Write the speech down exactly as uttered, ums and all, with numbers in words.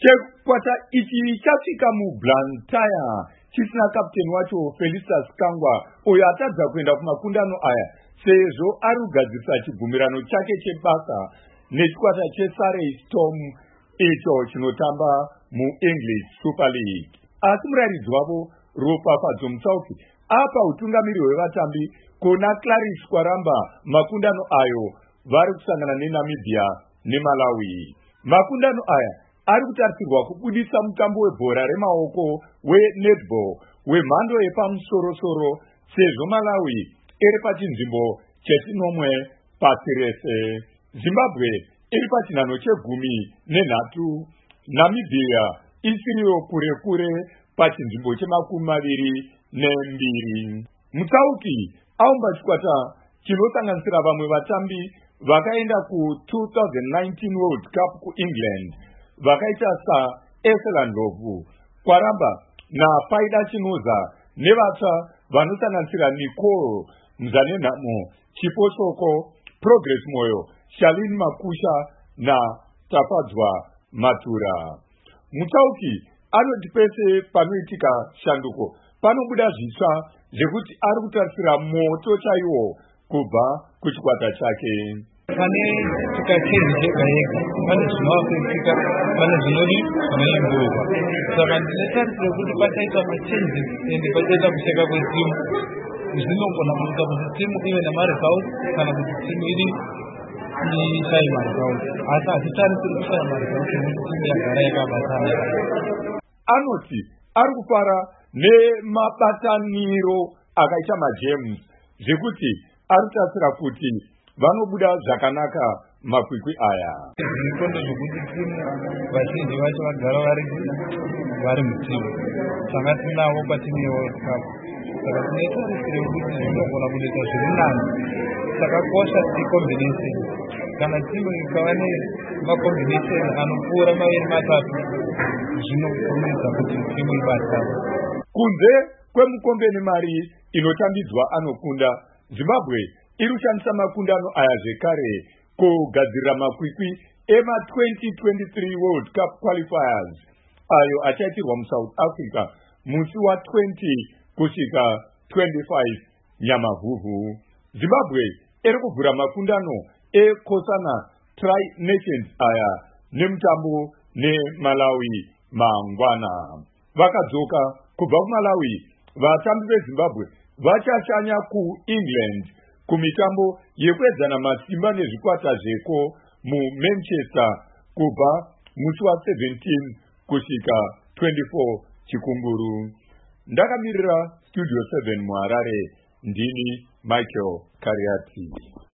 chekwata ichi chafika mu Blantyre chisina captain wacho Felistas Kangwa uyo atadza kuenda kumakundano aya sezvo ari kugadzirisa chibvumirano chake chebasa nechikwata cheSurrey Storm icho chinotamba muEnglish Super League. Asi murairidzi wavo Ropafadzo Mutsauki apa utungamiri hwevatambi kuna Clarice Kwaramba makundano ayo vari kusangana neNamibia neMalawi. Makundano aya ari kutarisirwa kubudisa mutambo webhora remaoko wenetball wemhando yepamusoro-soro sezvo Malawi iri pachinzvimbo chesinomwe pasi rese. Zimbabwe iri pachinhano chegumi nenhatu. Namibia isiriyo kure kure pachinzvimbo chemakumi maviri nembiri. Mutsauki aumba chikwata chinosanganisira vamwe vatambi vakaenda ku two thousand nineteen World Cup kuEngland vakaita saEsela Ndlovu, Kwaramba naPaida Chinoza nevatsva vanosanganisira Nicole Mzanenhamo, Chipotsoko, Progress Moyo, Shalini Makusha na Tafadzwa Matura. Mutsauki anoti pese panoitika shanduko panobuda zvisva zvekuti ari kutarisira moto chaiwo kubva kuchikwata chake. Pane tikachenji chega yega pane zvinovakuitika pane zvinodi zvinoimburuka saka ndinetarisira kuti pachaita machenji ende pachaita kusheka kwetimu zvinogona kuita kuti timu ive namaresults kana kuti timu iri ishaye maresults asi hatitarisiri kushaya maresults nekuti timu yagara yakabatana. Anoti ari kufara nemabataniro akaita majames zvekuti ari kutarisira kuti vanobuda zvakanaka makwikwi aya. Zvinondo zvokuti timu vazhinji vacho vagara vari vari mutimu tanga tinavo patimu yeWorld Cup saka tinetarisire kuti zvinogona kuita zviri nani. Chakakosha ticombination kana timu ikava nemacombination anopfuura maviri matatu zvinokomedza kuti timu ibatana. Kunze kwemukombeni mari inotambidzwa anokunda, Zimbabwe iri kushandisa makundano aya zvekare kugadzirira makwikwi ema twenty twenty-three World Cup qualifiers ayo achaitirwa muSouth Africa musi wa twenty kusvika twenty-five Nyamavhuvhu. Zimbabwe iri kuvhura makundano eKosana Tri Nations aya nemutambo neMalawi mangwana. Vakadzoka kubva kuMalawi, vatambi veZimbabwe vachashanya kuEngland kumitambo yekuedzana masimba nezvikwata zveko muManchester kubva musi wa seventeen kusvika twenty-four Chikunguru. Ndakamirira Studio seven muHarare, ndini Michael Kariati.